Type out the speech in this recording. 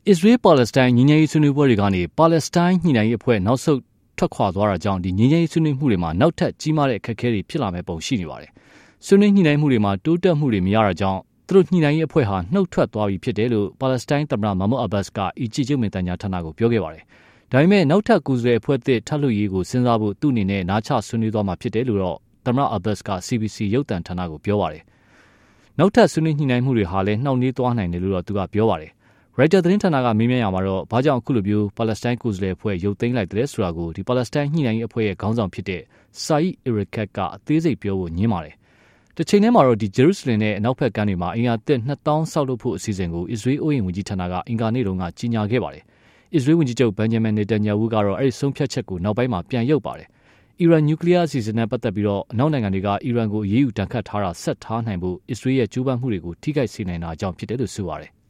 Israel Palestine ညီညွတ်ရေးဆွေးနွေးပွဲတွေကနေ Palestine ညှိနှိုင်းရေးအဖွဲ့နောက်ဆုတ်ထွက်ခွာသွားတာကြောင့်ဒီငြိမ်းချမ်းရေးဆွေးနွေးမှုတွေမှာနောက်ထပ်ကြီးမားတဲ့အခက်အခဲတွေဖြစ်လာမဲ့ပုံရှိနေပါတယ်။ဆွေးနွေးညှိနှိုင်းမှုတွေမှာတိုးတက်မှုတွေမရတာကြောင့်သူတို့ညှိနှိုင်းရေးအဖွဲ့ဟာနှုတ်ထွက်သွားပြီဖြစ်တယ်လို့ Palestine သမ္မတ Mahmoud Abbas ကအီဂျစ်ရုပ်မြင်သံကြားဌာနကိုပြောခဲ့ပါတယ်။ဒါပေမဲ့နောက်ထပ်ကိုယ်စားလှယ်အဖွဲ့သစ်ထပ်လွှတ်ရေးကိုစဉ်းစားဖို့သူ့အနေနဲ့နားချဆွေးနွေးသွားမှာဖြစ်တယ်လို့တော့သမ္မတ Abbas က CBC ရုပ်သံဌာနကိုပြောပါတယ်။နောက်ထပ်ဆွေးနွေးညှိနှိုင်းမှုတွေဟာလည်းနှောင့်နှေးသွားနိုင်တယ်လို့တော့သူကပြောပါတယ်။ ရိုက်တာသတင်းဌာနကမေးမြန်းရမှာတော့ဘာကြောင့်အခုလိုမျိုးပါလက်စတိုင်းကိုယ်စားလှယ်အဖွဲ့ရုပ်သိမ်းလိုက်တယ်ဆိုတာကိုဒီပါလက်စတိုင်းညှိနှိုင်းရေးအဖွဲ့ရဲ့ခေါင်းဆောင်ဖြစ်တဲ့ Saeed Erekat ကအသေးစိတ်ပြောဖို့ညင်းပါတယ်။တစ်ချိန်တည်းမှာတော့ဒီဂျေရုဆလင်နဲ့အနောက်ဘက်ကမ်းတွေမှာအင်အားသစ်2000ဆောက်လုပ်ဖို့အစီအစဉ်ကိုအစ္စရေးအိုးရင်ဝန်ကြီးဌာနကအင်္ဂါနေ့တုန်းကကြီးညာခဲ့ပါတယ်။အစ္စရေးဝန်ကြီးချုပ်ဘန်ဂျမင်နေတန်ညာဝူကတော့အဲ့ဒီဆုံးဖြတ်ချက်ကိုနောက်ပိုင်းမှာပြန်ရုပ်ပါတယ်။အီရန်နျူကလ িয়ার အစီအစဉ်နဲ့ပတ်သက်ပြီးတော့အနောက်နိုင်ငံတွေကအီရန်ကိုအရေးယူတန်ခတ်ထားတာဆက်ထားနိုင်ဖို့အစ္စရေးရဲ့ကြိုးပမ်းမှုတွေကိုထိခိုက်စေနိုင်တာကြောင့်ဖြစ်တယ်လို့ဆိုပါတယ်။